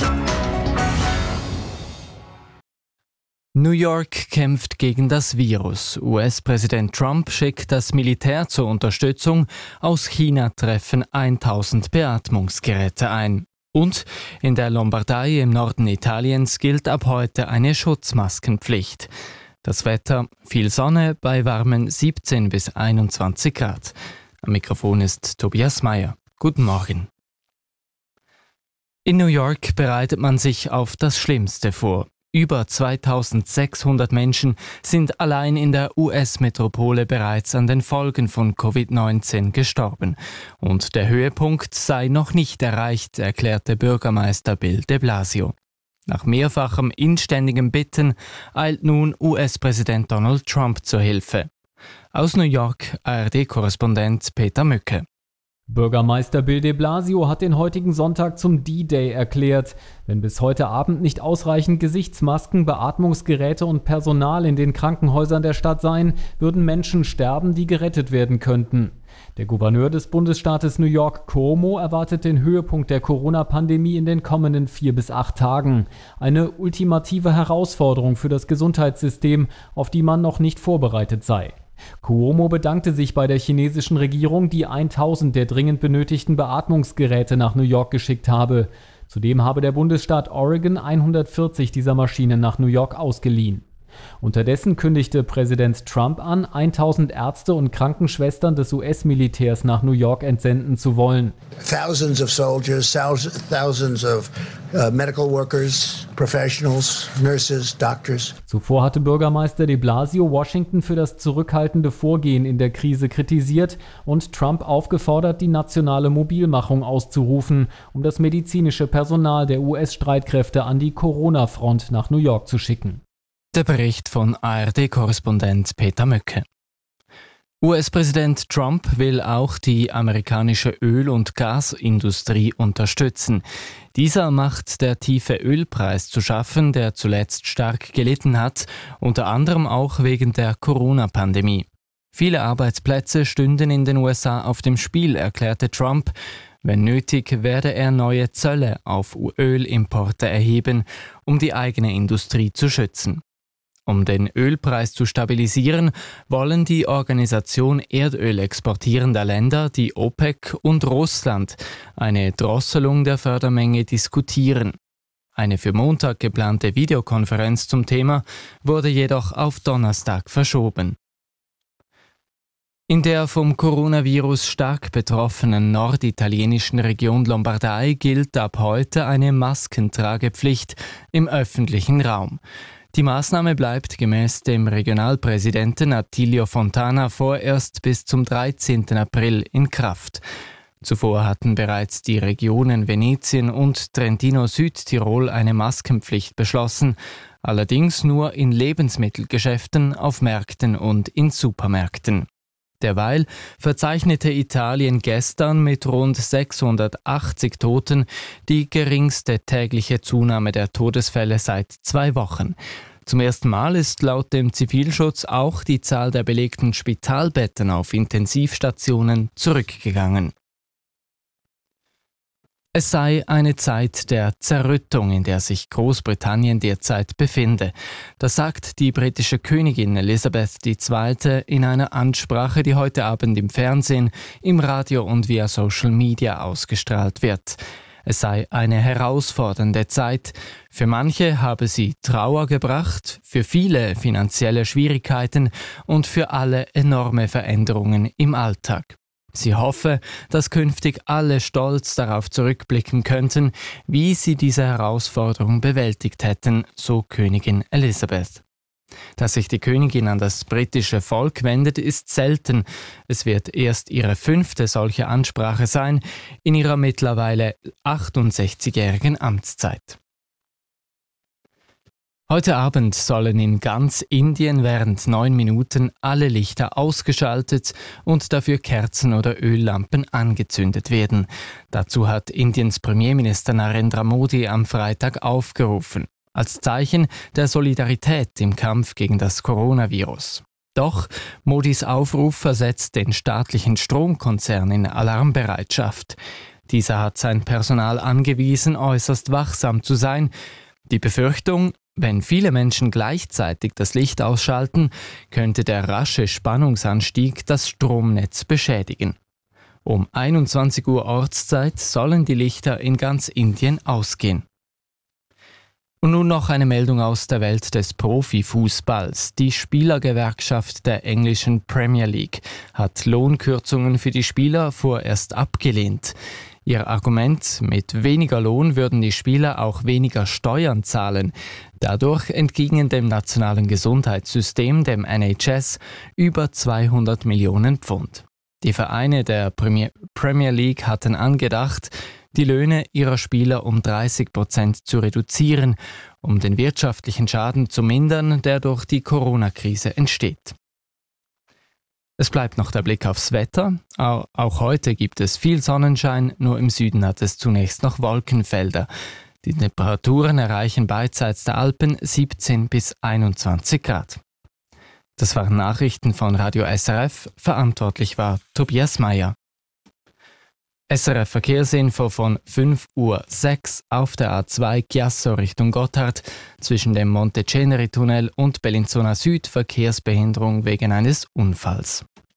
New York kämpft gegen das Virus. US-Präsident Trump schickt das Militär zur Unterstützung. Aus China treffen 1000 Beatmungsgeräte ein. Und in der Lombardei im Norden Italiens gilt ab heute eine Schutzmaskenpflicht. Das Wetter: viel Sonne bei warmen 17 bis 21 Grad. Am Mikrofon ist Tobias Meyer. Guten Morgen. In New York bereitet man sich auf das Schlimmste vor. Über 2600 Menschen sind allein in der US-Metropole bereits an den Folgen von Covid-19 gestorben. Und der Höhepunkt sei noch nicht erreicht, erklärte Bürgermeister Bill de Blasio. Nach mehrfachem inständigem Bitten eilt nun US-Präsident Donald Trump zur Hilfe. Aus New York ARD-Korrespondent Peter Mücke. Bürgermeister Bill de Blasio hat den heutigen Sonntag zum D-Day erklärt. Wenn bis heute Abend nicht ausreichend Gesichtsmasken, Beatmungsgeräte und Personal in den Krankenhäusern der Stadt seien, würden Menschen sterben, die gerettet werden könnten. Der Gouverneur des Bundesstaates New York, Cuomo, erwartet den Höhepunkt der Corona-Pandemie in den kommenden 4 bis 8 Tagen. Eine ultimative Herausforderung für das Gesundheitssystem, auf die man noch nicht vorbereitet sei. Cuomo bedankte sich bei der chinesischen Regierung, die 1000 der dringend benötigten Beatmungsgeräte nach New York geschickt habe. Zudem habe der Bundesstaat Oregon 140 dieser Maschinen nach New York ausgeliehen. Unterdessen kündigte Präsident Trump an, 1000 Ärzte und Krankenschwestern des US-Militärs nach New York entsenden zu wollen. Thousands of soldiers, thousands of medical workers, professionals, nurses, doctors. Zuvor hatte Bürgermeister de Blasio Washington für das zurückhaltende Vorgehen in der Krise kritisiert und Trump aufgefordert, die nationale Mobilmachung auszurufen, um das medizinische Personal der US-Streitkräfte an die Corona-Front nach New York zu schicken. Der Bericht von ARD-Korrespondent Peter Mücke. US-Präsident Trump will auch die amerikanische Öl- und Gasindustrie unterstützen. Dieser macht der tiefe Ölpreis zu schaffen, der zuletzt stark gelitten hat, unter anderem auch wegen der Corona-Pandemie. Viele Arbeitsplätze stünden in den USA auf dem Spiel, erklärte Trump. Wenn nötig, werde er neue Zölle auf Ölimporte erheben, um die eigene Industrie zu schützen. Um den Ölpreis zu stabilisieren, wollen die Organisation Erdöl exportierender Länder, die OPEC und Russland, eine Drosselung der Fördermenge diskutieren. Eine für Montag geplante Videokonferenz zum Thema wurde jedoch auf Donnerstag verschoben. In der vom Coronavirus stark betroffenen norditalienischen Region Lombardei gilt ab heute eine Maskentragepflicht im öffentlichen Raum. Die Maßnahme bleibt gemäß dem Regionalpräsidenten Attilio Fontana vorerst bis zum 13. April in Kraft. Zuvor hatten bereits die Regionen Venetien und Trentino-Südtirol eine Maskenpflicht beschlossen, allerdings nur in Lebensmittelgeschäften, auf Märkten und in Supermärkten. Derweil verzeichnete Italien gestern mit rund 680 Toten die geringste tägliche Zunahme der Todesfälle seit 2 Wochen. Zum ersten Mal ist laut dem Zivilschutz auch die Zahl der belegten Spitalbetten auf Intensivstationen zurückgegangen. Es sei eine Zeit der Zerrüttung, in der sich Großbritannien derzeit befinde. Das sagt die britische Königin Elisabeth II. In einer Ansprache, die heute Abend im Fernsehen, im Radio und via Social Media ausgestrahlt wird. Es sei eine herausfordernde Zeit. Für manche habe sie Trauer gebracht, für viele finanzielle Schwierigkeiten und für alle enorme Veränderungen im Alltag. Sie hoffe, dass künftig alle stolz darauf zurückblicken könnten, wie sie diese Herausforderung bewältigt hätten, so Königin Elisabeth. Dass sich die Königin an das britische Volk wendet, ist selten. Es wird erst ihre 5. solche Ansprache sein, in ihrer mittlerweile 68-jährigen Amtszeit. Heute Abend sollen in ganz Indien während 9 Minuten alle Lichter ausgeschaltet und dafür Kerzen oder Öllampen angezündet werden. Dazu hat Indiens Premierminister Narendra Modi am Freitag aufgerufen, als Zeichen der Solidarität im Kampf gegen das Coronavirus. Doch Modis Aufruf versetzt den staatlichen Stromkonzern in Alarmbereitschaft. Dieser hat sein Personal angewiesen, äußerst wachsam zu sein. Die Befürchtung: Wenn viele Menschen gleichzeitig das Licht ausschalten, könnte der rasche Spannungsanstieg das Stromnetz beschädigen. Um 21 Uhr Ortszeit sollen die Lichter in ganz Indien ausgehen. Und nun noch eine Meldung aus der Welt des Profifußballs. Die Spielergewerkschaft der englischen Premier League hat Lohnkürzungen für die Spieler vorerst abgelehnt. Ihr Argument: Mit weniger Lohn würden die Spieler auch weniger Steuern zahlen. Dadurch entgingen dem nationalen Gesundheitssystem, dem NHS, über 200 Millionen Pfund. Die Vereine der Premier League hatten angedacht, die Löhne ihrer Spieler um 30% zu reduzieren, um den wirtschaftlichen Schaden zu mindern, der durch die Corona-Krise entsteht. Es bleibt noch der Blick aufs Wetter. Auch heute gibt es viel Sonnenschein, nur im Süden hat es zunächst noch Wolkenfelder. Die Temperaturen erreichen beidseits der Alpen 17 bis 21 Grad. Das waren Nachrichten von Radio SRF, verantwortlich war Tobias Meyer. SRF Verkehrsinfo von 5:06 Uhr auf der A2 Chiasso Richtung Gotthard zwischen dem Monte Ceneri Tunnel und Bellinzona Süd Verkehrsbehinderung wegen eines Unfalls.